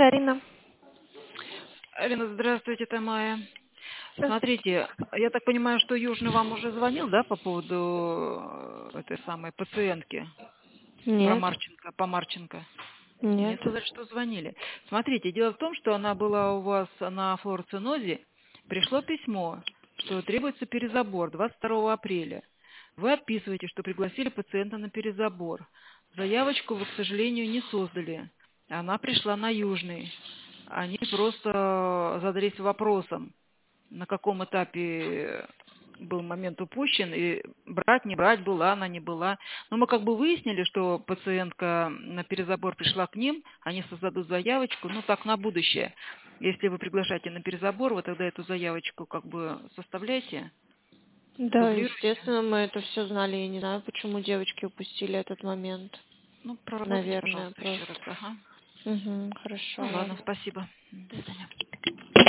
Да, Арина. Алина, здравствуйте, это Майя. Здравствуйте. Смотрите, я так понимаю, что Южный вам уже звонил, да, по поводу этой самой пациентки Нет, по Марченко? Мне нет. сказали, что звонили. Смотрите, дело в том, что она была у вас на флуороцинозе. Пришло письмо, что требуется перезабор 22 апреля. Вы отписываете, что пригласили пациента на перезабор. Заявочку вы, к сожалению, не создали. Она пришла на Южный. Они просто задались вопросом, на каком этапе был момент упущен, и брать, не брать, была она, не была. Но мы как бы выяснили, что пациентка на перезабор пришла к ним, они создадут заявочку, ну так, на будущее. Если вы приглашаете на перезабор, вы тогда эту заявочку как бы составляете, Да, дублируете. естественно, мы это все знали. Я не знаю, почему девочки упустили этот момент. Ну, проработайте, Наверное, пожалуйста, еще раз. просто. Ага. Угу, хорошо, Ну ладно, ладно. спасибо. До свидания.